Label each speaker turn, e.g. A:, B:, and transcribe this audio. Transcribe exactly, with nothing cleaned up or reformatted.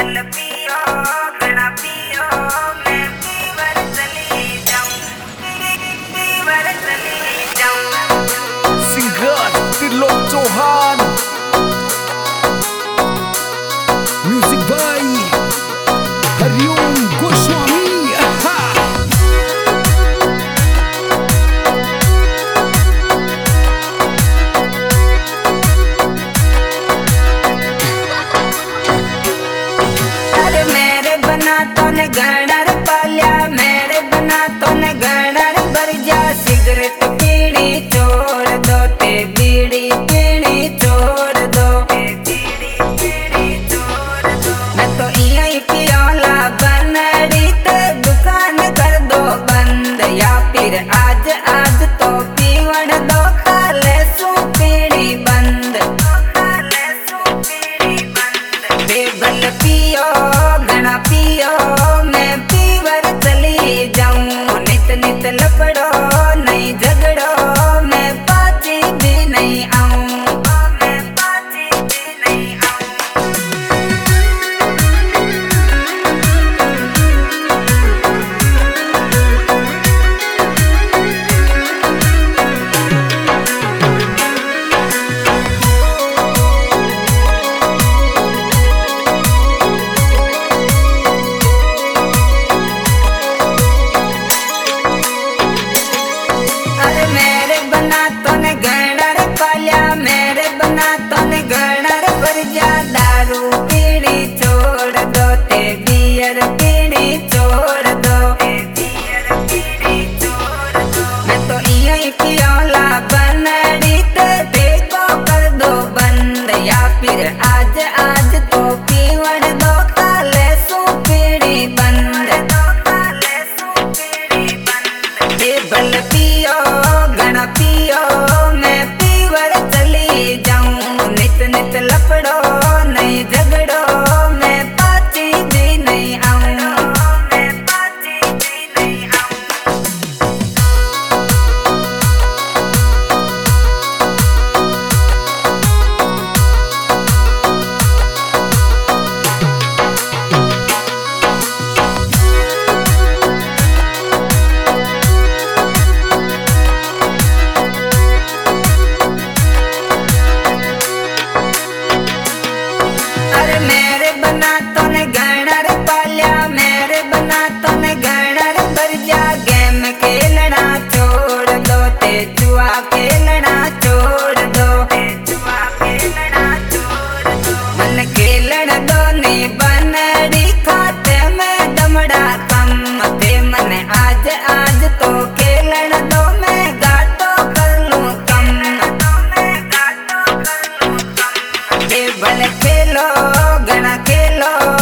A: Table पियो घना पियो मैं पीवर चली जाऊं पीवर चली जाऊं।
B: Singer Trilok Chauhan, music by Hariom Goswami.
A: अरे मेरे बना तो ने गणर पालिया, मेरे बना तो ने गणर भर जा। सिगरेट पीड़ी छोड़ दो ते बीड़ी पीड़ी छोड़ दो ते बीड़ी पीड़ी छोड़ दो। मैं तो इया ही पियोला बनड़ी ते दुकान कर दो बंद, या फिर आज आज तो पीवण दो काले सू पीड़ी बंद काले सू पीड़ी बंद। टेबल पियो घना पियो मैं पीवर चली जाऊं। नित नित लपड़ो नहीं झगड़ो मैं पाची भी नहीं आऊं मैं पाची भी नहीं आऊं। अरे मेरे बना तो ने गणर पालिया, मेरे बना तो ने गणर भर जा। दारू पीड़ी छोड़ दो ते बियर पीड़ी छोड़ दो ते बियर पीड़ी छोड़ दो। मैं तो इया ही पियोला बनड़ी ते देखो कर दो बंद, या फिर आज आज तो पीवण दो काले सू पीड़ी बंद काले सू पीड़ी बंद। टेबल पियो घना पियो मैं पीवर चली जाऊं। नित नित लपड़ो नहीं झगड़ो मैं पाची भी नहीं आऊं मैं पाची भी नहीं आऊं। अरे मेरे बना तो ने गणर पालिया, मेरे बना तो ने गणर भर जा। गेम खेलना छोड़ दो ते जुआ खेलना छोड़ दो ते जुआ खेलना छोड़ दो। मन खेलन दो नी बनड़ी खाते में दमड़ा कम थे। मन आज आज तो खेलन दो मैं गाटो कर लूं कम तो मैं गाटो कर लूं कम। टेबल खेलो घना खेलो